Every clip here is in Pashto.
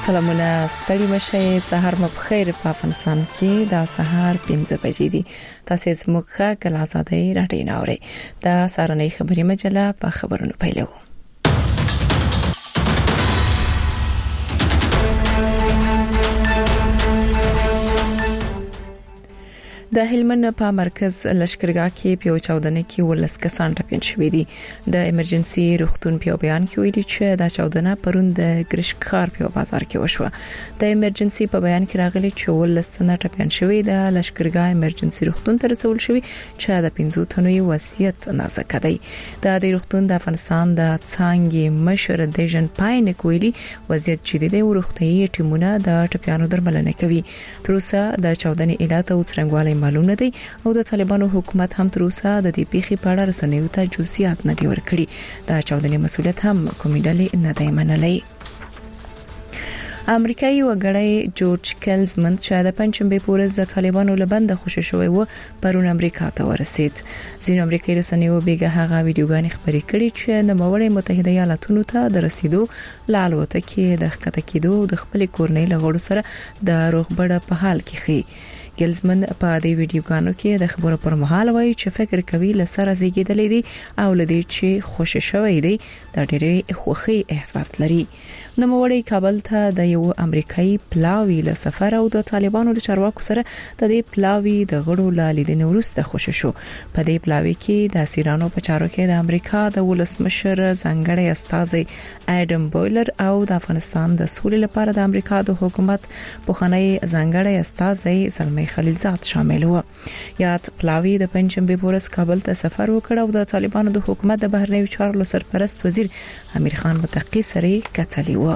سلامونه ستړي مشه سحر مو بخیر په افغانستان کې دا سحر 5 بجې دي تاسو زموږه کله آزادۍ راډیو ناوړي دا سارنې خبري مجله په خبرونو پیلو د هلمند په مرکز لشکرګاه کې په چاودنه کې ولس کسان ټپيان شوي دي د ایمرجنسي روغتون په بیان کې ویلي چې دا چاودنه پرون د ګرشکخار په بازار کې وشوه د ایمرجنسي په بیان کې راغلي چې ولس نه ټپيان شوي د لشکرګاه ایمرجنسي روغتون ته رسول شوي چې د 15 تنو وصیت نازک دی د روغتون د افغانستان د څنګه مشر د جن پاین کویلی وضعیت جدي دی او روغتيایي ټیمونه د ټپيانو درملنه کوي تر اوسه د چاودنې علت او څرنګوالی معلوم نه دي او د طالبانو حکومت هم تر اوسه د دې پیښې په اړه رسنیو ته جزئیات نه دی ورکړي دا چاودنې مسؤلیت هم کومې ډلې نه دی منلي امریکایي وګړی جورج کلزمن چې د پنځمبه پورز د طالبانو لبند خوشی شوی و پرون امریکا ته ورسید ځینو امریکایي رسنیو بیګه هغه ویډیوګانې خبرې کړې چې د متحده متحده ایالاتونو ته د رسیدو لالوته کې د ښکته کېدو د خپل کورنۍ لغړو سره د روغبړه په حال کې خي ګلزمن په دې ویډیوګانو کې د خبرو پر مهال وایي چې فکر کوي لسره زیږیدلې دي او لدی چې خوشی شوی دی د ډېرې خوخي احساس لري نو موړی کابل ته د یو امریکایي پلاوی له سفر او د طالبانو له چارواکو سره د دې پلاوی د غړو لالیدنې وروسته خوشی شو په دې پلاوی کې د اسیرانو په چارو کې د امریکا د ولسمشر ځانګړی استازي اډم بویلر او د افغانستان د سولې لپاره د امریکا د حکومت پوخنۍ ځانګړی استازي زلمي خلیلزاد شامل و یاد پلاوی د پنځمبه پورس کابل ته سفر وکړ او د طالبانو د حکومت د بهرنیو چارو سرپرست وزیر امیر خان متقی سره کتلی و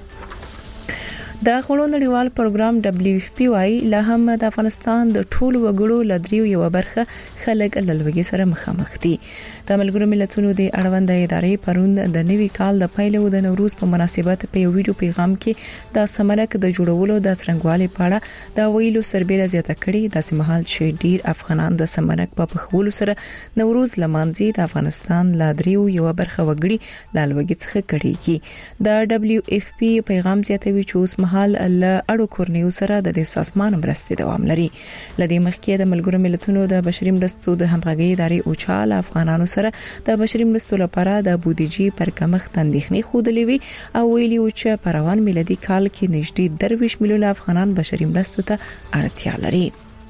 د غړو نړیوال پروګرام WFP وايي له هم د افغانستان د ټولو وګړو لدریو یو برخه خلک لږه سره مخامخ دي د ملګرو ملتونو د اړوند ادارې پرون د نوي کال د پیل او د نوروز په مناسبت په یو ویډیو پیغام کې د سمنک د جوړولو د څرنګوالي پاړه د ویلو سربېره زیاته کړي د سیمهال چې ډیر افغانان د سمنک په پخولو سره نوروز لمانځي د افغانستان لدریو یو برخه وګړي لږه څخه کړي د WFP پیغام زیاتوي چې اوس حال له اړو کورنیو سره د سازمان مرستې دوام لري لدی مخکې د ملګرو ملتونو د بشري مرستو د همغږي ادارې اوچال افغانانو سره د بشري مرستو لپاره د بودیجې پر کمښت اندېښنې خوده وی او ویلي و چې په روان میلادي کال کې نږدې 23 میلیون افغانان بشري مرستو ته اړتیا لري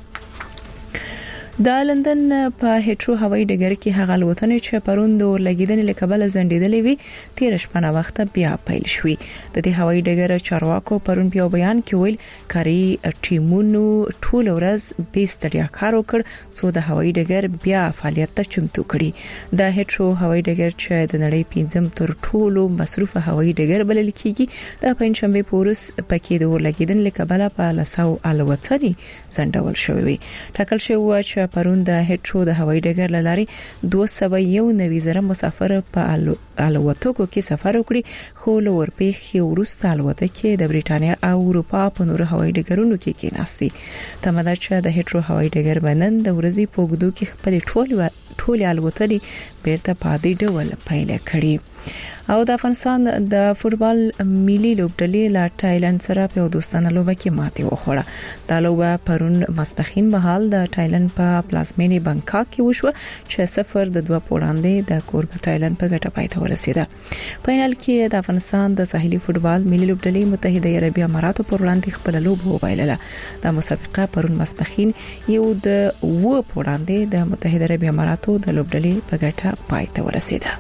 د لندن په هټرو هوایي ډګر کې هغه الوتنې چې پرون د ورلګیدنې لکبل زندیدلې وي 13 شپه وخت بیا پیل شوې د دې هوایي ډګر چارواکو پرون په بیان کې ویل کاري ټیمونو ټول ورځ بیستړیا کار وکړ څو د هوایي ډګر بیا فعالیت ته چمتو کړي د هټرو هوایي ډګر چې د نړۍ 5م تر ټولو مصروف هوایي ډګر بلل کیږي د پنځمبه پورس پکې د ورلګیدنې لکبل په لاسو الوتنې زندول شوې ټاکل شوی چې پرون د هټرو د هوایي ډګر لاري 291 زره مسافر په الوتکو کې سفر وکړي خو لور پیښې ورسته الوتکه کې د بریټانیا او اروپا په نور هوایي ډګرونو کې کېناستي تمدا چې د هټرو هوایي ډګر باندې د ورځې په ګدو کې خپل ټول الوتلې بیرته پادې ډول پیل کړي او د افغانستان د فوتبال ملي لوبډلې لا تایلند سره په دوستانه لوبه کې ماتې وخوړه دا لوبه پرون ماسپخین مهال د تایلند په پلازمینی بانکاک کې وشوه چې 0 د 2 پوړاندې د کورګ تایلند په ګټه پای ته ورسیده فینال کې د افغانستان د ساحلي فوتبال ملي لوبډلې متحده عربی اماراتو پر وړاندې خپل لوبه وبایلله د مسابقه پرون ماسپخین یو د و پوړاندې د متحده عربی اماراتو د لوبډلې په ګټه پای ته ورسیده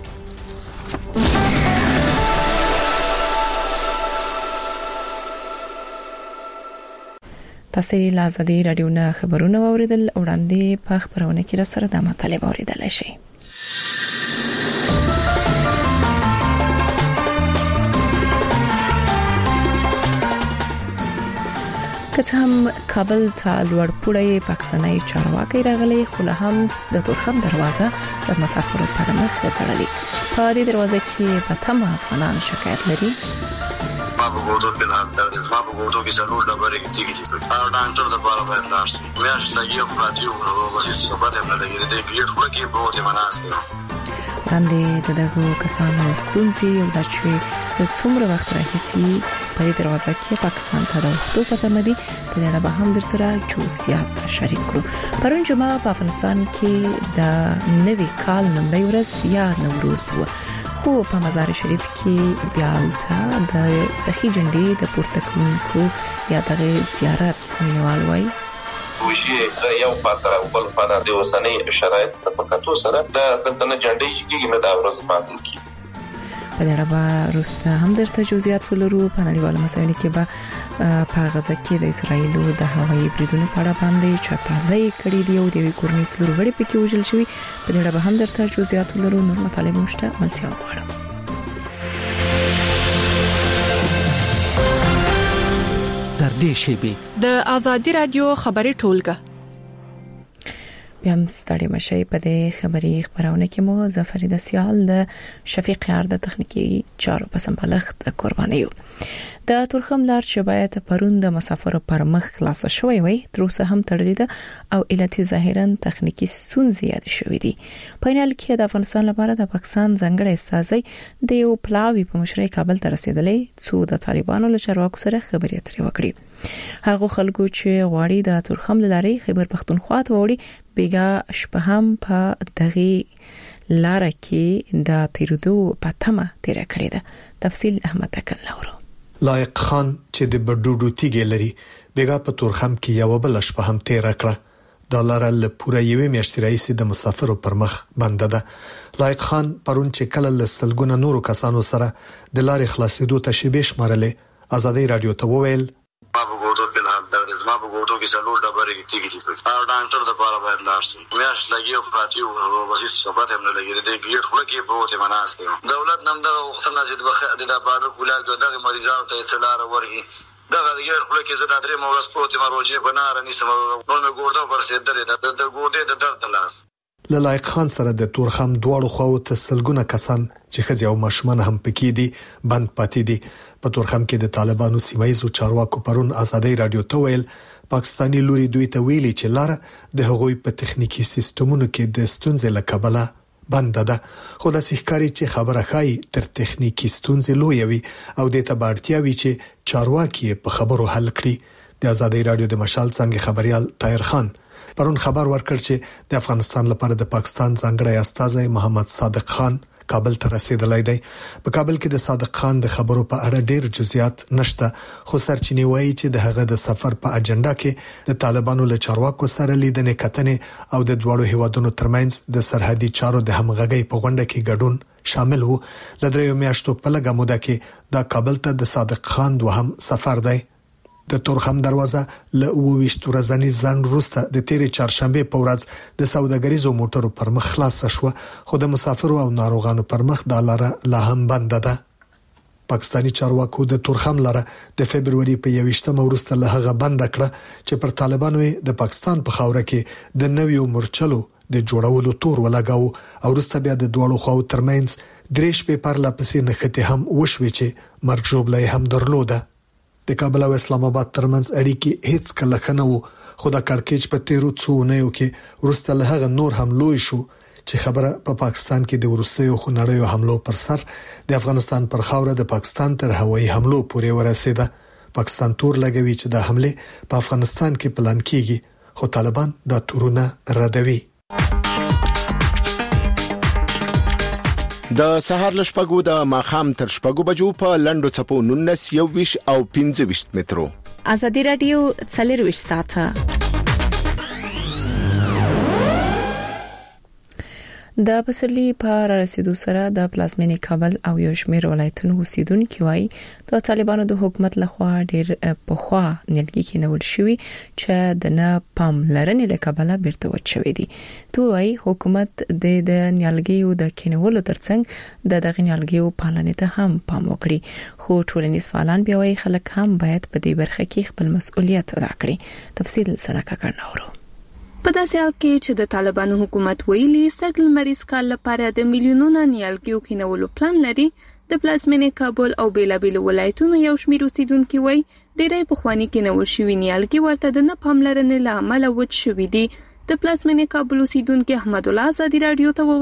تاسو له آزادۍ رادیو نه خبرونه اوریدل وړاندې په خبرونه کې را سره د مطالب اوریدل شي کته هم کابل ته لوړپوړی پاکستاني چارواکي راغلي خو له هم د تورخم دروازه د مسافرو پر مخ تړلې په دې دروازه کې په تمه افغانان شکایت لري ما په ګوتو کې نه درد زما په ګوتو کې څلور ډبرې کېږي او ډاکټر د بار باندې تاسو میاش لګي خو راځي او بس صحبت هم لګي دې پیټ خو کې بہت مناسب باندې دغه کسانو ستونزې او د چې څومره وخت راهیسي په دروازه کې پاکستان ته د وختو په تمدي په اړه به هم در سره جزئیات شریک کړو. پرون جمعه په افغانستان کې د نوي کال لومړی ورځ یا نوروز و، خو په مزار شریف کې بیالته د سخی جنډې د پورته کوونکو یا د زیارت مینوال وای وشي یو پاتره او بل پاتره د وسنۍ شرایط په کتو سره د دلته جنډې چې نه دا ورځ ماتل کی په اړه به روسته هم درته جزئیات ولرو. په نړیوالو مسایلو کې به په غزه کې د اسرایلو د هوایي بریدونو په اړه باندې چاپازي کړې دی او د کورنۍ څلور غړي پکې وژل شوی. په اړه به هم درته جزئیات ولرو. نور مطالب مشته ملتیا وغواړم. در دې شیبه د ازادي رادیو خبري ټولګه بیا هم ستړي مشي په دې خبري خبرونه کې مو ظفر د سیال د شفیق یار د تخنیکی چارو په سمبلخت قرباني یو. د تورخم لار چې باید پرون د مسافرو پر مخ خلاص شوی وي تر اوسه هم تړلې ده او علت ظاهرا تخنیکی ستونزې یاد شوې دي. په نل کې د افغانستان لپاره د پاکستان ځنګړی استازي د یو پلاوی په مشرۍ کابل ته رسیدلې څو د طالبانو له چارواکو سره خبرې اترې وکړي. هغه خلکو چې غواړي د تورخم لارې خیبر پختونخوا ته وړي بیګا شپه هم په دغه لار کې د تیرودو پاتمه تیر کړی ده. تفصیل احمد تکل لورو. لایق خان چې د بډوډو تیګ لري بیګا په تورخم کې یو بل شپه هم تیر کړه. د لار له پوره یوې میاشتې راځي د مسافرو پر مخ بنده ده. لایق خان پرون چې کله له سلګونه نورو کسانو سره د لارې خلاصېدو ته شیبه شمارلې ازادي رادیو ته وویل ما په ګوتو په حال درد زما په ګوتو کې څلور ډبرې تیګې دي. او ډاکټر د پاره باید لاړ شي. میاش لګي او پاتیو او بس صحبت هم نه لګي. د ګیټ خو کې بہت مناس دی. دولت نم د وختونه چې د بارو کولای دغه مریضانو ته څلاره ورغي دغه ګیټ خو کې زړه درې مورس پروت مروجه بنار نسم نو مې ګوردا پر سیدلې د ګوډې د درد لاس لایق خان سره د تورخم دواړو خواو ته سلګونه کسان چې خځې او ماشومان هم پکې دي بند پاتې دي. په تورخم کې د طالبانو سیمایزو چارواکو پرون ازادي رادیو ته ویل پاکستانی لوري دوی ته ویلي چې لار د هغوی په تخنیکی سیستمونو کې د ستونزې لکبله بند ده. خو د سحکاري چې خبره خای تر تخنیکی ستونزې لوی وي او د تبارتیا وی چې چارواکي په خبرو حل کړي. د ازادي رادیو د مشال څنګه خبريال طاهر خان پرون خبر ورکړ چې د افغانستان لپاره د پاکستان ځانګړی استازی محمد صادق خان کابل ته رسیدلی دی. په کابل کې د صادق خان د خبرو په اړه ډېر جزئیات نشته خو سرچینې وایي چې د هغه د سفر په اجنډا کې د طالبانو له چارواکو سره لیدنې کتنې او د دوړو هیوادونو ترمنځ د سرحدي چارو د همغږۍ په غونډه کې ګډون شامل وو. لدریو میاشتو په لګه موده کې د کابل ته د صادق خان دوهم سفر دی. د تورخم دروازه له 22 ورځې ځان وروسته د تیرې چهارشنبه په ورځ د سوداګریزو موټرو پر مخ خلاص شو خو د مسافرو او ناروغانو پر مخ د لار لا هم بند ده. پاکستانی چارواکو د تورخم لاره د فبرवरी په 21 وروسته له هغه بند کړه چې پر طالبانو د پاکستان په خاوره کې د نویو مورچلو د جوړولو تور ولګاو او وروسته بیا د دوړو خو ترمنځ دریش پیپر لا پسې نخته هم وشوي چې مرګ جوړلې هم درلوده. د کابل او اسلام آباد ترمنځ اړیکې هیڅ کله خنه وو خو د کارکېچ په تیرو څو نه یو کې ورسته له هغه نور هم لوی شو چې خبره په پاکستان کې د ورستیو خنړیو حملو پر سر د افغانستان پر خاوره د پاکستان تر هوایي حملو پورې ورسېده. پاکستان تور لګوي چې د حمله په افغانستان کې پلان کیږي خو طالبان دا تورونه ردوي. د سهار لشپګو د ماخام تر شپګو بجو په لندو چپو 19 21 او 25 مترو. ازادي رادیو 24 ساعته د پسرلی په رسیدو سره د پلازمینې کابل او یو شمېر ولایتونو اوسیدونکو وايي د طالبانو د حکومت لخوا ډېر پخوا نیلګي کې نول شوی چې د نه پام لرنې له کابل بیرته وچوي دي. دوی حکومت د نیلګیو د کینولو ترڅنګ د دغه نیلګیو پالنې ته هم پام وکړي خو ټولنیز فعالان بیا وايي خلک هم باید په دې برخه کې خپل مسؤلیت ادا کړي. تفصیل سره کړناورو. په داسې حال کې چې د طالبانو حکومت ویلي سږ لمریز کال لپاره د میلیونونو نیالګیو کینولو پلان لري، د پلازمینې کابل او بیلابیل ولایتونو یو شمېر اوسیدونکو وایي ډېری پخواني کینول شوي نیالګي ورته د نه پاملرنې له امله وچ شوي دي. د پلازمینې کابل اوسیدونکو احمد الله ازادي رادیو ته وویل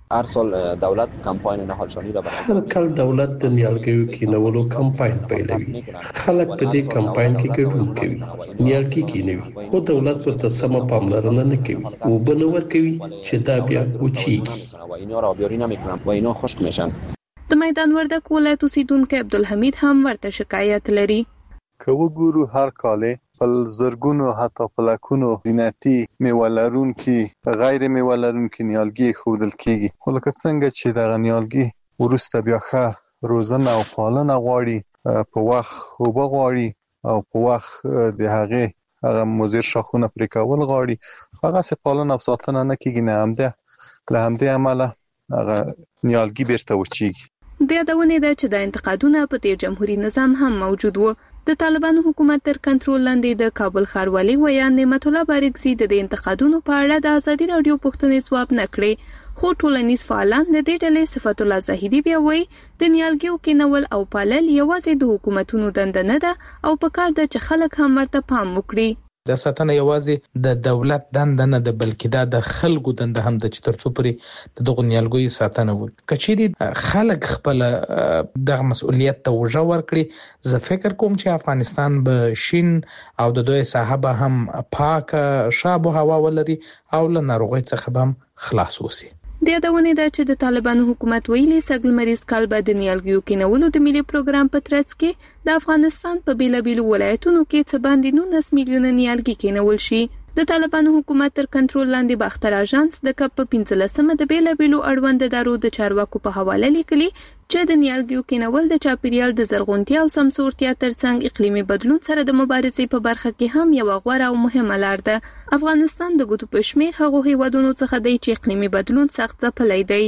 هر سال دولت کمپاین نهالشانی را هر کال دولت د نیالګیو کینولو کمپاین پیلوي. خلک په دې کمپاین کې ګډون کوي، نیالګي کینوي، خو دولت ورته سم پاملرنه نه کوي او بنور کوي چې دا بیا وچیږي و اینا را آبیاری نمیکنن و اینا خشک میشن. د میدان وردک ولایت اوسیدونکو عبدالحمید هم ورته شکایت لري. که وګورو هر کال په زرګونو حتی په لکونو زینتي میوالرونکي غیر میوالرونکي نیالګي خودل کیږي، خو لکه څنګه چې د نیالګي ورسته بیا ښه روزنه او پالنه غواړي، په وخت اوبه غواړي او په وخت د هغه مضر شاخونه پرې کول غواړي، هغه څه پالنه او ساتنه نه کیږي، نه همده له همدې عمله هغه نیالګي بیرته وچیږي. د یادونې ده چې د انتقادونه په تیر جمهوریت نظام هم موجود وو. د طالبانو حکومت تر کنټرول لاندې د کابل ښاروالي ویان نعمت الله بارګزي د انتقادونو په اړه د ازادي رادیو پوښتنې ځواب نه کړي، خو ټولنیز فعالان د دې ډلې صفت الله زاهدي بیا وایي د نیالګیو کینول او پالل یوازې د حکومتونو دنده نه ده او په کار ده چې خلک هم ورته پام وکړي. د ساتنه یوازې د دولت دنده نه ده، بلکې دا د خلکو دنده هم ده چې ترڅو پرې د دغو نیالګیو ساتنه وکړي. کچېرې خلک خپل دغه مسؤلیت ته وژه ورکړي، زه فکر کوم چې افغانستان به شین او د دوی ساحه به هم پاکه شاب او هوا ولري او له ناروغۍ څخه به هم خلاص وسی. د یادونې ده چې د طالبانو حکومت ویلي سږ لمریز کال به د نیالګیو کینولو د ملي پروګرام په ترڅ کې د افغانستان په بیلابیلو ولایتونو کې څه باندې 19 میلیونه نیالګي کینول شي. د طالبانو حکومت تر کنټرول لاندې باختر اژانس د کپ 15مه د بیلابیلو اړوند دارو د چارواکو په حواله لیکلي چې د نیالګیو کینول د چاپیریال د زرغونتیا او سمسورتیا ترڅنګ اقلیمي بدلون سره د مبارزې په برخه کې هم یو غوره او مهمه لار ده. افغانستان د ګوتو په شمیر هغه هیوادونو څخه دی چې اقلیمي بدلون سخت ځپلی دی.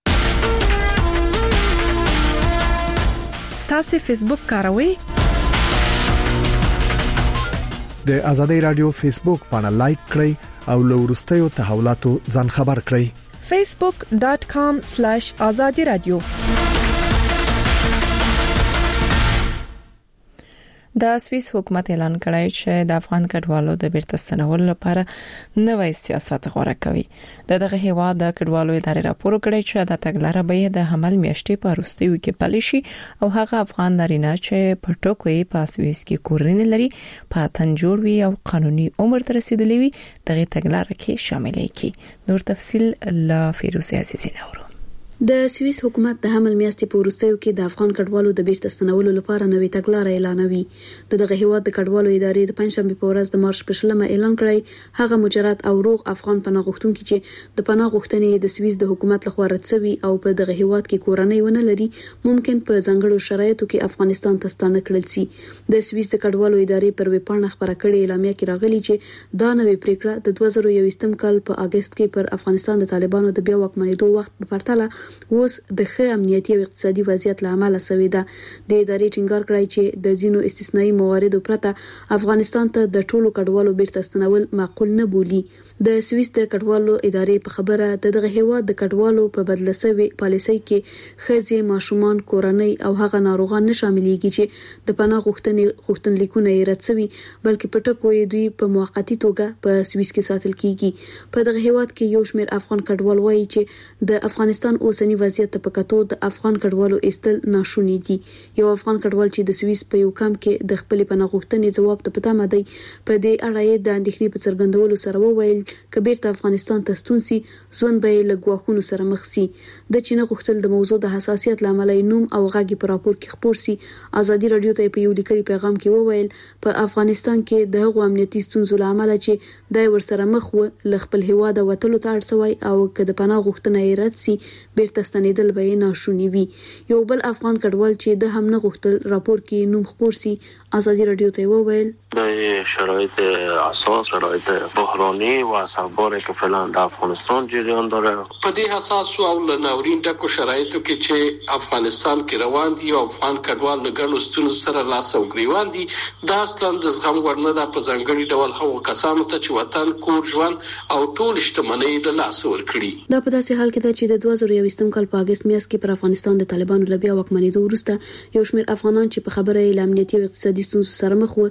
تاسو فیسبوک کاروئ؟ د ازادي رادیو فیسبوک پاڼه لایک کړئ او له وروستیو تحولاتو ځان خبر کړئ. facebook.com/azadi radio. د سویس حکومت اعلان کړی چې د افغان کډوالو د بیرته ستنولو لپاره نوې سیاست غوړه کوي. دغه هیواد د کډوالو ادارې راپور کړی چې د تګلارې به د حمل میاشتې په وروستیو کې پلي شي او هغه افغان نارینه چې په ټوکوي په سویس کې کورنۍ لري په تن جوړ وي او قانوني عمر ته رسیدلی وي دغه تګلارې کې شاملې کی. نور تفصيل لا فیروز عزیزی نورو. د سویس حکومت د حمل میاشتې په وروستیو کې د افغان کډوالو د بیرته ستنولو لپاره نوې تګلارې اعلانوي. دغه هیواد د کډوالو ادارې د پنځشنبه په ورځ د مارچ په 20 اعلان کړی هغه مجرد او روغ افغان پناه غوښتونکي چې د پناه غوښتنې د سویس د حکومت لخوا رد شوي او په دغه هیواد کې کورنۍ ونه لري ممکن په ځانګړو شرایطو کې افغانستان ته ستانه کړل شي. د سویس د کډوالو ادارې پر ویبپاڼه خبره کړې اعلامیه کې راغلي چې دا نوې پریکړه د 2021 کال په اگست کې پر افغانستان د طالبانو د بیا واکمنېدو وخت په پرتله اوس د ښه امنیتي او اقتصادي وضعیت لامل شوی ده. د ادارې ټینګار کړی چې د ځینو استثنایی مواردو پرته افغانستان ته د ټولو کډوالو بیرته ستنول معقول نه بولي. د سویس د کډوالو ادارې په خبره دغه هیواد د کډوالو په بدله شوی پالیسۍ کې خځې، ماشومان، کورنۍ او هغه ناروغان نه شاملېږي چې د پناه غوښتنلیکونه یې رد شوي بلکې په ټکو یې دوی په موقتی توګه په سویس کې ساتل کیږي. په دغه هیواد کې یو شمېر افغان کډوال وایي چې د افغانستان اوسنی وضعیت په کتو د افغان کډوالو ایستل ناشونی دي. یو افغان کډوال چې د سویس په یو کام کې د خپل پناه غوښتنې جواب ته پته مده په دې اړه یې د اندېښنې په څرګندولو سره وویل کبیرته افغانستان ته ستون سي ځوان به له ګواښونو سره مخ سي. د چین غوښتل د موضوع د حساسیت لامل نوم او غږی په راپور کې خبر سي. ازادي رادیو ته په یو لیکلي پیغام کې وویل په افغانستان کې د هغو امنیتي ستونزو لامل چې د ورسره مخ و ل خپل هواده وټلو ته اړسوي او کله پناه غوښتنه یې رد سي بیرته ستنیدل به ناشونی وي. یو بل افغان کډوال چې د هم نه غوښتل راپور کې نوم خبر سي ازادي رادیو ته وویل د شرایط اساس شرایط بحرانی و اثرباری که فعلا در افغانستان جریان داره په دې اساس او لناورین ټکو شرایطو کې چې افغانستان کې روان دي او افغان کډوال له ګڼو ستونزو سره لاس او ګریوان دي دا اصلا د زغم ورنه ده په ځانګړي ډول هغو کسانو ته چې وطن کور ژوند او ټول شتمنۍ له لاس ورکړي. دا په داسې حال کې ده چې د 2021 کال په اگست میاشت کې پر افغانستان د طالبانو له بیا واکمنېدو وروسته یو شمېر افغانان چې په خبره یې امنیتي او اقتصادي ستونزو سره مخ وو دغه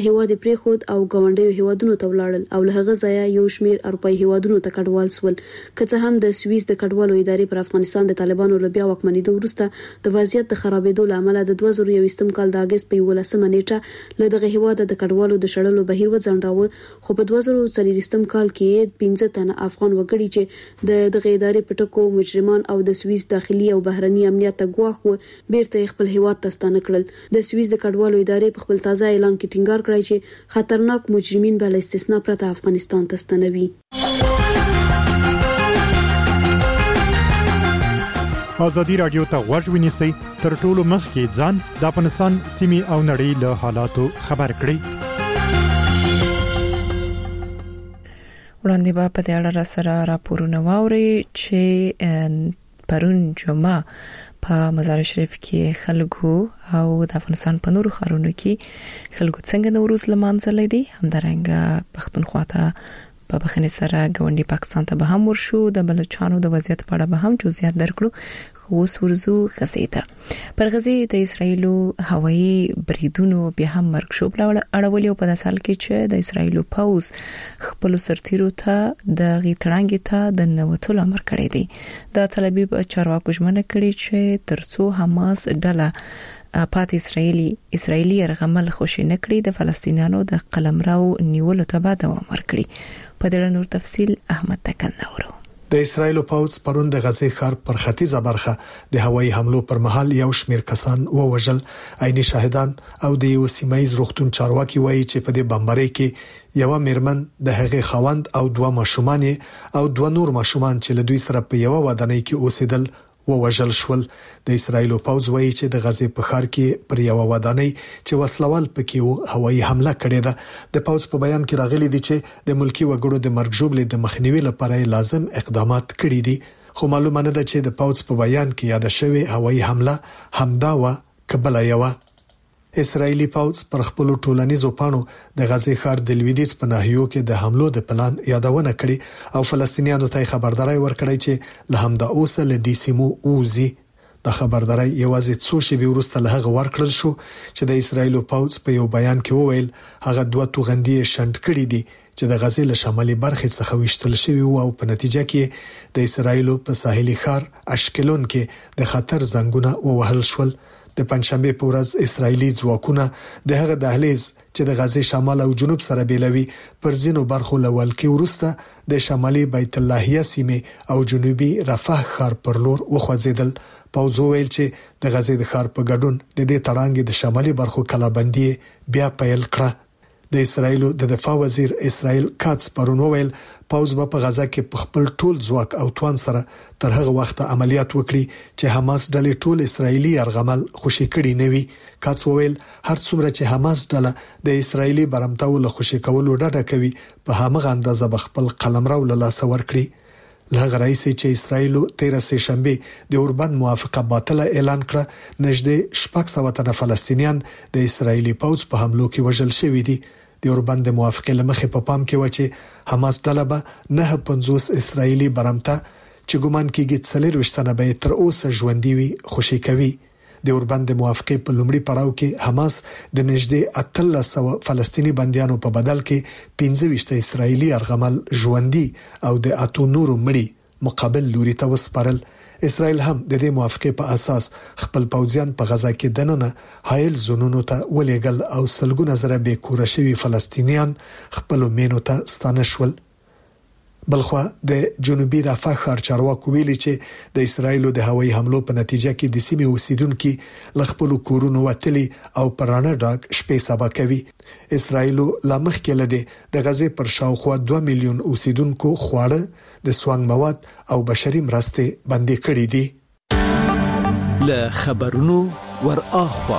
هیواد پریخود او ګاونډیو هیوادونو ته ولاړل او له هغه ځایه یو شمیر اروپאי هیوادونو ته کډوال سول که څه هم د سویس د کډوالو ادارې پر افغانستان د طالبانو له بیا واکمنېدو وروسته د وضعیت د خرابېدو لامل د 2021 کال د اگست په 11 نیټه له دغه هیواد د کډوالو د شړلو بهیر وځنډاوه خو په 2024 کال کې 15 تنه افغان وګړي چې د دغه ادارې په ټکو مجرمان او د سویس داخلي او بهرني امنیت ګواښ و بیرته خپل هیواد ته ستانه کړل د سویس د کډوالو ادارې په خپل تازه اعلان کې ټینګار کړی چې خطرناک مجرمین بل استثناء پرته افغانستان ته ستنوي ازادي رادیو ته غوږ ونیسئ تر ټولو مخکې ځان د افغانستان سیمې او نړۍ له حالاتو خبر کړئ وړاندې به په دې اړه سره راپورونه واوري چې پرون جمعه په مزار شریف کې خلکو او د افغانستان په نورو ښارونو کې خلکو څنګه نوروز لمانځل دي همدارنګه پښتونخوا ته په بخنه سره ګوندی پاکستان ته به هم ورشو د بلوچستان د وضعیت په اړه به هم جزئیات درکړو خو ورزو غزیته پر غزي د اسرایل هوایي بریدونو به هم مرګ شو اړولې په داسال کې چې د اسرایل پوز خپل سرتیرو ته د غیتړانګ ته د نووتل امر کړی دی د طلبي چارواکو ژمنه کړې چې ترڅو حماس ډله پات اسرایلی رغمل خوشی نکړي د فلسطینیانو د قلمرو نیولو ته به دوام ورکړي په دې نور تفصيل احمد تکناورو د اسرایل پوز پرون د غزې ښار پر ختیځه برخه د هوایي حملو پر مهال یو شمیر کسان ووژل عیني شاهدان او د یو سیمایز روغتون چارواکي وایي چې په دې بمبارۍ کې یو میرمن د هغې خوند او دوه ماشومان او دوه نور ماشومان چې له دوی سره په یو ودانۍ کې اوسېدل ووژل شول د اسرایل پوز وایي چې د غزې په ښار کې پر یو ودانۍ چې وسلوال پکې هوایي حمله کړې ده د پوز په بیان کې راغلي دي چې د ملکی وګړو د مرګ ژوبلې د مخنیوي لپاره لازم اقدامات کړي دي خو معلومه نه ده چې د پوز په بیان کې یاد شوی هوایي حمله همدا و کبل یو اسرایلی پوز پر خپل ټولنیزو پاڼو د غزې ښار د لویدیز په ناحیو کې د حملو د پلان یادونه کړې او فلسطینیانو ته خبرداري ورکړې چې له همدا اوسه له دې سیمو اوزي د خبرداري یوازې څو شی ورسته له هغه ورکړل شو چې د اسرایل پوز په یو بیان کې وویل هغه دوه توغندي شند کړې دي چې د غزې له شمالي برخې څخه وشتل شوی او په نتیجه کې د اسرایل په ساحلي ښار اشکلون کې د خطر زنګونه ووهل شول د پنځشنبه په ورځ اسرایلی ځواکونه د هغه دهلیز چې د غزې شمال او جنوب سره بیلوي پر ځینو برخو لول کې ورسته د شمالي بیت اللهیه سیمه او جنوبي رفح ښار پر لور وخوځیدل پوز ویل چې د غزې د ښار په ګډون د دې تړانګې د شمالي برخو کلابندي بیا پیل کړه د اسرایل د دفاع وزیر اسرائیل کاتس پرون ویل پوز په غزا کې په خپل ټول ځواک او توان سره تر هغه وخت عملیات وکړي چې حماس ډلې ټول اسرایلی ارغمل خوشی کړي نه وي کاتس ویل هر څومره چې حماس ډله د اسرایلی برمتاو له خوشی کولو ډډه کوي په هغه اندازه بخپل قلمرو له لاس ورکړي لغه رئیس چې اسرایل 13 شنبه د اوربند موافقه باطله اعلان کړه نږدې 600 تنه فلسطینیان د اسرایلی پوز په حملو کې وژل شوي دي د اوربند موافقه لمخې په پام کې و چې حماس ډله به 950 اسرایلی برمته چې ګومان کېږي 40 به تر اوسه ژوندۍ وي خوشی کوي د اوربند موافقه په لومړي پړاو کې حماس د نږدې 1300 فلسطینی بنديانو په بدل کې 15 اسرایلی ارغمل ژوندۍ او د اتو نورو مړي مقابل لوري ته وسپارل اسرائیل هم د دې موافقه په اساس خپل پوځیان په غزا کې دننه حایل زونونو ته ولېګل او سلګونه زره به کور شوی فلسطینیان خپل مینو ته ستانه شول بلخوا د جنوبي رفح ښار چارواکو ویلي چې د اسرایل د هوایي حملو په نتیجه کې د سیمې اوسیدونکو لخپل کورونو وتلي او پرانه ډاګ شپې سبا کوي اسرایل لا مخکې لدی د غزې پر شاوخوا 2 میلیون اوسیدونکو خواړه د سوانګ مواد او بشري مرستې بندي کړې دي له خبرونو ور اخوا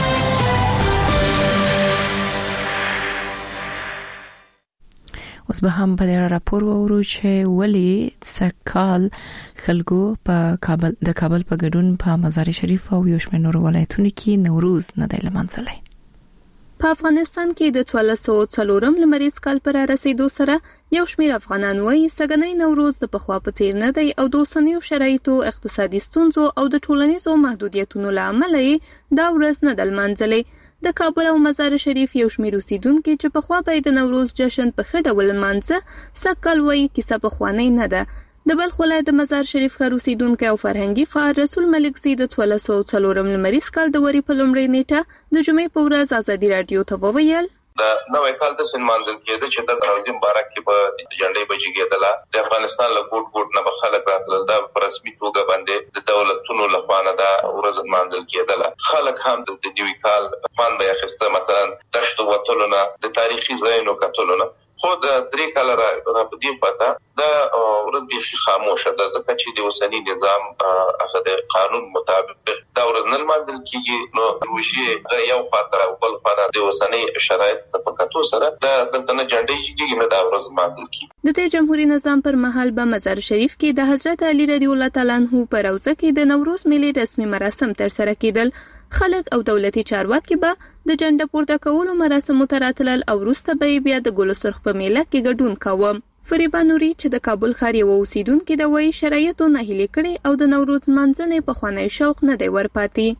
اوس به هم په دې راپور وورو چې ولی سکال خلکو په د کابل په ګډون په مزار شریف او یو شمېر نور ولایتونو کې نوروز نه دی لمانځلی په افغانستان کې د 1440 لمریز کال پر رسیدو سره یو شمېر افغانان وایي سګنی نوروز د پخوا په څیر نه دی او د اوسنیو شرایطو اقتصادي ستونزو او د ټولنیزو محدودیتونو له امله دا ورځ نه ده لمانځلې. د کابل او مزار شریف یو شمېر اوسیدونکي چې پخوا به د نوروز جشن په ښه ډول لمانځه سږکال وایي کیسه پخوانۍ نه ده. د بلخ ولایت د مزار شریف ښار اوسیدونکی او فرهنګي فعال رسول ملک زی د 1440 لمریز کال د وري په لومړۍ نیټه د جمعې په ورځ ازادي رادیو ته وویل د نوې کال د سنمانځل کېده چې د روزي مبارک کې په جنډې بجې کېدله د افغانستان له ګوټ نه خلک راتلل دا په رسمي توګه باندې د دولتونو لخوا نه دا ورځ مانځل کېدله. خلک هم د نوې کال خوان به اخیسته مثلا دشت وتلونه د تاریخي ځایونو کتلونه خو د 3 کال را په دې پتا دا ورځ به خاموشه ده ځکه چې د اوسنی نظام هغه د قانون مطابق دا ورځ نه منځل کیږي نو وشي یو خاطر او بل خاطر د اوسنی شرایط په کتو سره دا دلته نه جنډې کیږي نه دا ورځ منځل کیږي. د جمهوریت نظام پر مهال به مزار شریف کې د حضرت علی رضی الله تعالی عنہ پر روزه کې د نوروز میلې رسمي مراسم تر سره کېدل. خلک او دولتي چارواکي به د جنډه پورته کولو مراسمو ته راتلل او وروسته به بیا د ګل سرخ په میله کې ګډون کاوه. فریبا نوري چې د کابل ښار یو اوسیدونکو د وایي شرایطو نه هلي کړي او د نوروز منځنۍ په خوانی شوق نه دی ورپاتې.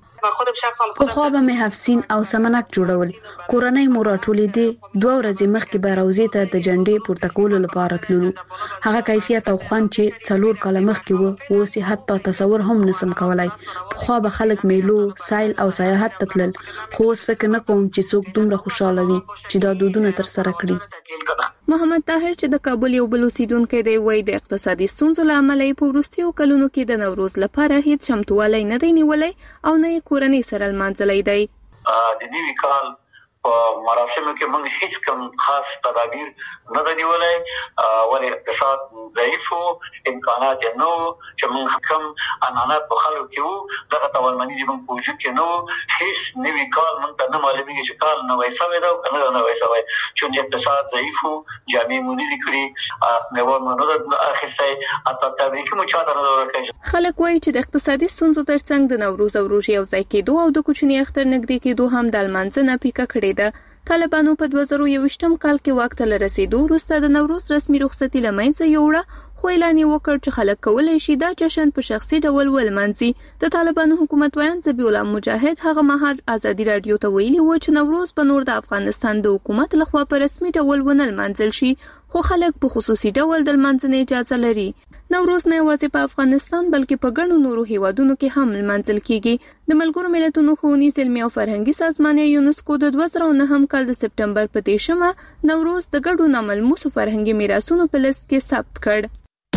په خو به مې حفصین او سمنک جوړول کورنۍ مور ټولې دي 2 ورځې مخکې به روزي ته د جنډې پورته کولو لپاره تللو. هغه کیفیت او خوان چې 4 کال مخکې وو اوس حتی تصور هم نسم کولای. په خو به خلک میلو سایل او سیاحت تتلل خو اوس فکر نه کوم چې څوک دومره خوشاله وي چې دا دودونه تر سره کړي. محمد طاهر چې د کابل یو بل اوسیدونکی دی وایي د اقتصادي ستونزو له امله په وروستیو کلونو کې د نوروز لپاره هیڅ چمتووالی نه دی نیولی او نه کورنۍ سره لمانځلی دی. د نوي کال په مراسمو کې موږ هیڅ کوم خاص تدابیر نه دی نیولی ولې اقتصاد ضعیف وو امکانات یې نه وو چې موږ کوم عنعنات په خلکو کې وو دغه توانمني زموږ په وجود کې نه وو. هیڅ نوي کال موږ ته نه معلومیږي چې کال نوی شوی دی او که نه نوی شوی چون اقتصاد ضعیف وو جامې مو نه دي کړي میوه مو نه ده اخیستی حتی تبریکي مو چاته نه ده ورکړی. خلک وایي چې د اقتصادي ستونزو ترڅنګ د نوروز او روژې یو ځای کېدو او د کوچني اختر نږدې کېدو هم د لمانځه نه پیکه کړې ده. طالبانو په 2021 کال کې واک ته رسیدو وروسته د نوروز رسمي رخصتي له منځه یوړه خو اعلان یې وکړ چې خلک کولی شي دا جشن په شخصي ډول ولمانځي. د طالبانو حکومت ویان ذبیح الله مجاهد هغه مهال ازادي رادیو ته ویلي و چې نوروز په نور د افغانستان د حکومت لخوا په رسمي ډول ونه لمانځل شي خو خلک په خصوصي ډول د لمانځنې اجازه لري. نوروز نه یوازې په افغانستان بلکې په ګڼو نورو هیوادونو کې هم لمانځل کیږي. د ملګرو ملتونو ښوونیز علمي او فرهنګي سازمان یونسکو د 2009 کال د سپټمبر په 13 نوروز د ګډو ناملموسو فرهنګي میراثونو په لیست کې ثبت کړ.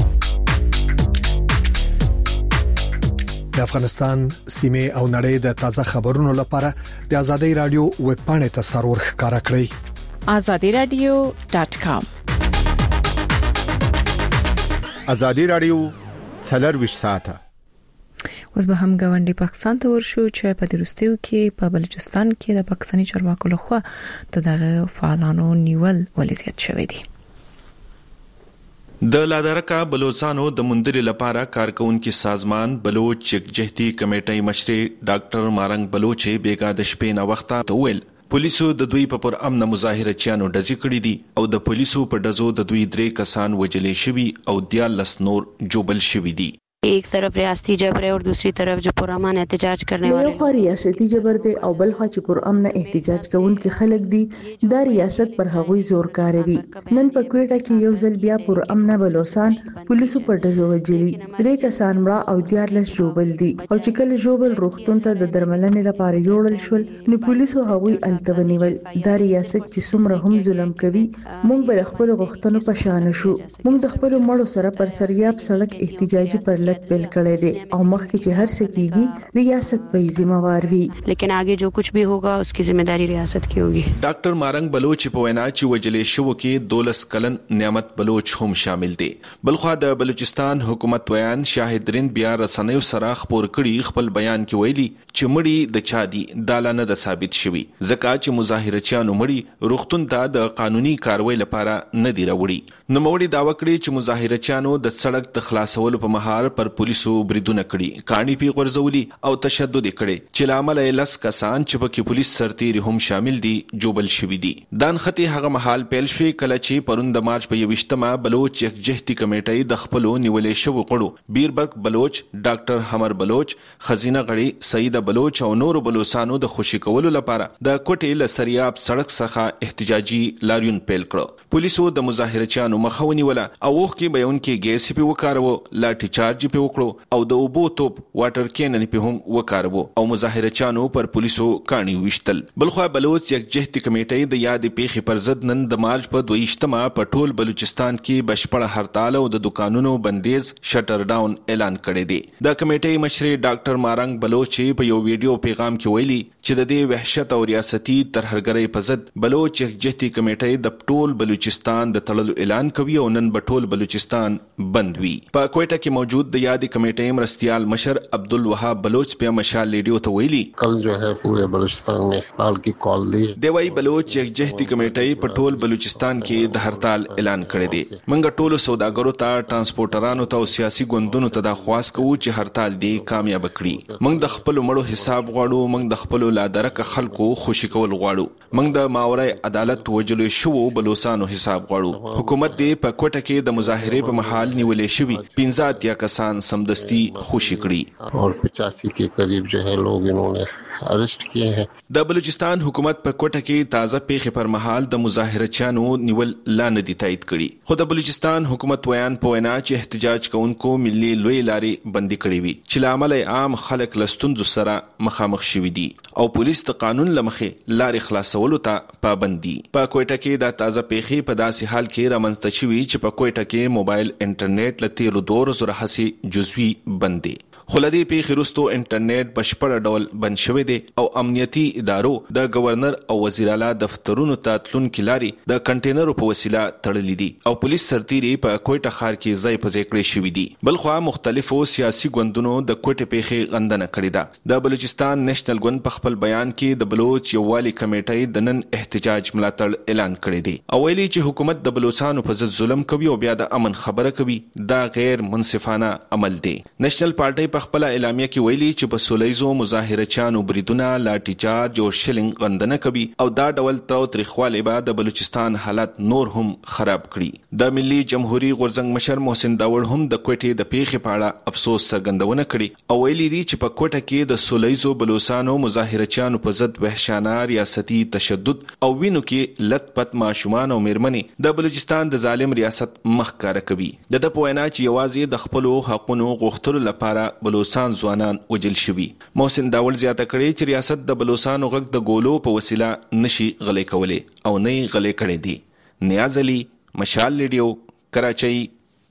د افغانستان سیمه او نړۍ د تازه خبرونو لپاره د ازادي رادیو ویب پاڼې ته سرور ښکارا کړئ azadiradio.com. ازادي رادیو 24 ساعته. اوس به هم غونډي پاکستان ته ورشو چې په دروستیو کې په بلوچستان کې د پاکستاني چارواکو لخوا دغه فعالانو نیول ولزیات شوې دي. د لادرکا بلوچستانو د مندري لپاره کارکونکو سازمان بلوچ جهتي کمیټې مشر ډاکټر مارنګ بلوچ بیګا د شپې نه وخته تویل پولیسو د دوی په پر امن مظاهره چانو ډزې کړې دي او د پولیسو په ډزو د دوی 3 کسان وجلې شوي او 14 نور جوبل شوي دي. एक तरफ रियासती जबर है और दूसरी तरफ जो पुरअमन एहतजाज करने वाले یو ریاستی جبر دی او بل خوا چې پرامن احتجاج کوونکي خلک دي د ریاست پر هغوی زور کاروي. نن په کوټه کې یو ځل بیا پرامن بلوچستان پولیسو پر ډزو وجلي 3 کسان مړه او 14 جوبل دي او چې کله جوبل روغتون ته د درملنې لپاره یوړل شول نو پولیسو هغوی التونیول. د ریاست چې څومره هم ظلم کوي موږ به خپل غوښتنو په شان شو. موږ د خپل مړو سره پر سریاب سړک احتجاجي پر بل کړی دی او مخکې چې هر څه کیږي ریاست په ذمہوار وي لیکن आगे जो कुछ भी होगा उसकी जिम्मेदारी रियासत की होगी. ډاکټر مارنګ بلوچ په وینا چې وجلې شو کې 12 کلن نعمت بلوچ هم شامل دي. بلخوا د بلوچستان حکومت ویان شاهدرین بیا رسنیو سره خبر کړي خپل بیان کې ویلي چې مړی د چا دي دالانه د ثابت شوی ځکه چې مظاهرچیانو مړی روغتون ته د قانوني کاروي لپاره نه دی راوړي. نو موري دا وکړي چې مظاهرچیانو د سړک د خلاصولو په مهار پر پولیسو بریدونه کړي، کاڼي پی غورځولي او تشدد کړي چې لامل یې 10 کسان چې پکې پولیس سرتیري هم شامل دي جوبل شوي دي. دان خطي هغه محل پیل شوی کله چې پرون د مارچ په 21مه بلوچ یکجهتي کمیټې د خپل نیولې شو غړو بیربرګ بلوچ، ډاکټر حمر بلوچ، خزینه غړي سعید بلوچ او نور بلوچستانو د خوشي کولو لپاره د کوټې له سریاب سړک څخه احتجاجي لاریون پیل کړ. پولیسو د مظاهرچیانو مخه ونیوله او وښکې بیان کې ګیس په وکارو، لاټي چارج په وکړو او د اوبو توپ واټر کینن په هم وکارو او مظاهرچیانو پر پولیسو کاڼي وشتل. بلخوا بلوچ یکجهتي کمیټې د یاد پیښې پر ضد نن د مارچ په 22مه په ټول بلوچستان کې بشپړه هړتال او د دکانونو بندیز شټر ډاون اعلان کړی دی. د کمیټې مشر ډاکټر مارنګ بلوچ په یو ویډیو پیغام کې ویلي چې د دې وحشت او ریاستي ترهګرۍ په ضد بلوچ یکجهتي کمیټې د ټول بلوچستان د تړلو اعلان کوي او نن په ټول بلوچستان بند وي. په کوټه کې موجود د یادې کمیټې مرستيال مشر عبدالوهاب بلوچ په مشال ریډیو ته ویلي کل جو ہے پورے بلوچستان میں ہڑتال کی کال دی. دی وايي بلوچ یکجهتي کمیټې په ټول بلوچستان کې د هړتال اعلان کړی دی. موږ ټول سوداګرو ته، ټرانسپورټرانو ته او سیاسي ګوندونو ته د خواست کوو چې هړتال دی کامیاب کړي. موږ د خپل مړو حساب غواړو، موږ د خپل لادرک خلکو خوشي کول غواړو، موږ د ماورای عدالت وجلو شو بلوچستانو حساب غواړو. حکومت دې په کوټه کې د مظاهره په محل نیولې شوی 15 کسان سمدستي خوشي کړي اور 85 के करीब जो है लोग इन्होंने अरेस्ट किए हैं. د بلوچستان حکومت په کوټه کې تازه پیښې پر مهال د مظاهرچیانو نیول لا نه دي تایید کړي، خو د بلوچستان حکومت ویان په وینا چې احتجاج کوونکو ملي لوی لارې بندي کړې وي چې لامل عام خلک لستوندو سره مخامخ شوي دي او پولیس د قانون لمخې لارې خلاصولو ته پابند دي. په کوټه کې د تازه پیښې په داسې حال کې رامنځته شوي چې په کوټه کې موبایل انټرنیټ له تیرو 2 ورځو راهیسې جزوي بند دي. خو لدې پیښې وروسته انټرنیټ بشپړ ډول بند شوی دی او امنیتي ادارو د گورنر او وزیر اعلی دفترونو ته تلونکي لارې د کنټینرو په وسیله تړلې دي او پولیس سرتیري په کوټه ښار کې ځای په ځای کړی شوي دي. بلخوا مختلفو سیاسي ګوندونو د کوټې پیښې غندنه کړې ده. د بلوچستان نېشنل ګوند په خپل بیان کې د بلوچ یووالي کمیټې د نن احتجاج ملاتړ اعلان کړی دی او ویلي چې حکومت د بلوچستانو په ضد ظلم کوي او بیا د امن خبره کوي. دا غیر منصفانه عمل دی. نېشنل پارټي په خپل اعلامیه کې ویلي چې په سولهیزو مظاهرچیانو بریدونه، لاټي چارج او شلنګ غندنه کوي او دا ډول تاوتریخوالی به د بلوچستان حالت نور هم خراب کړي. د ملي جمهوریت غورځنګ مشر محسن داوړ هم د کوټې د پیښې په اړه افسوس څرګندونه کړې او ویلي دي چې په کوټه کې د سولهیزو بلوچستانو مظاهرچیانو په ضد وحشانه ریاستي تشدد او وینو کې لت پت ماشومان او میرمنې د بلوچستان د ظالم ریاست مخ کار کوي. د په وینا چې یوازې د خپل حقونو غوښتلو لپاره بلوچستان ځوانان وجل شوي. محسن داول زیاته کړې چې ریاست د بلوچستانو غږ د ګولو په وسیله نشي غلې کولې او نه غلې کړې دي. نیاز علي، مشال ریډیو، کراچۍ.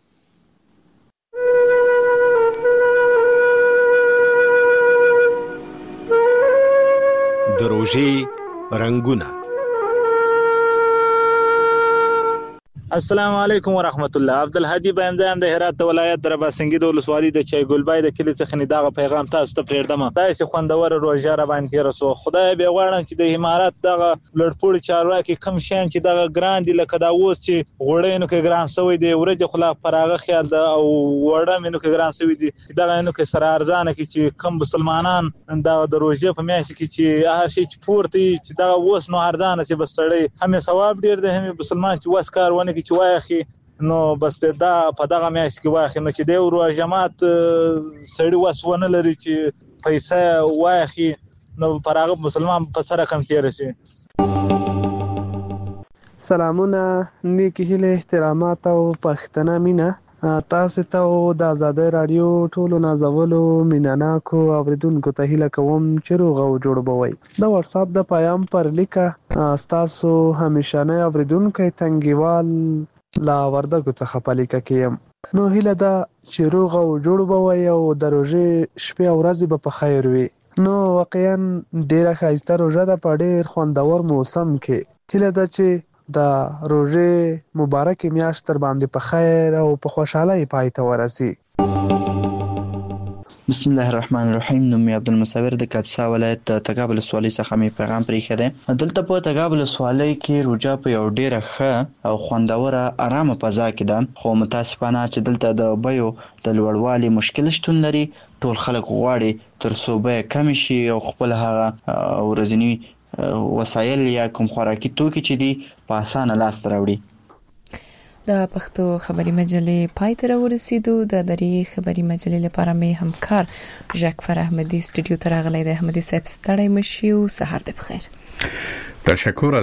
د روژې رنگونه. السلام علیکم ورحمت الله. عبدالهادي بندیان د هرات ولایت درباسنګي د ولسوالۍ د چای ګلبای د کلی څخه نداغه پیغام تاسو ته پریږدم. دا چې خوندور روژه را باندې رسو. خدای به غواړم چې د امارات دغه لړپوړ چارواکي کم شین چې دغه ګران دي لکه دا اوس چې غوړې نو کې ګران سوی دی ورته خلا پراغه خیال ده او وړه مینو کې ګران سوی دی دغه نو کې سره ارزانه کې چې کم مسلمانان دا د روژه په میاشت کې چې هر شي چې پورته چې دا اوس نو ارزانه چې بسړی هم ثواب ډیر ده هم مسلمان چې واسکارونه چې واخی نو بس دا په دغه میاشت کې واخی نو چې د ورو جماعت سړی وسونه لري چې پیسې واخی نو پراغه مسلمان په سره کم تیر شي. سلامونه، نیکی هیله، احترامات او پښتنه مینه تاسو ته د آزادۍ رادیو ټولو نازولو میناناکو اوریدونکو ته هیله کوم چې روغ او جوړ بوي. د واتس اپ د پیام پر لیکه تاسو همیشانه اوریدونکو تنګیوال لا وردګو څخه پلیکه کیم. نو هیله دا چې روغ او جوړ بوي او د روژې شپه او ورځې به په خیر وي. نو واقعا ډیره ښایسته روژه ده په ډیر خوندور موسم کې. هیله ده چې د روژې مبارک میاشت تر باندې په خیر او په خوشحالۍ پای ته ورسي. بسم الله الرحمن الرحیم. نوم عبدالمصور د کاپسا ولایت د تګاب ولسوالۍ څخه می پیغام پرې خده. دلته په تګاب ولسوالۍ کې روجا په یو ډیره ښه او خوندوره آرامه فضا کې ده، خو متاسفانه چې دلته د بیو د لوړوالي مشکل شتون لري. ټول خلک غواړي تر څو بیه کم شي او خپل هغه ورځنی وسایل یا کوم خوراکي توکي چې دي په اسانه لاس ته راوړي. د پښتو خبري مجلې پای ته ورسېدو. د دری خبري مجلې لپاره مې همکار ژاکفر احمدي سټوډیو ته راغلی دی. احمدي صاحب ستړی مشي او سهار د بخیر. تشکر.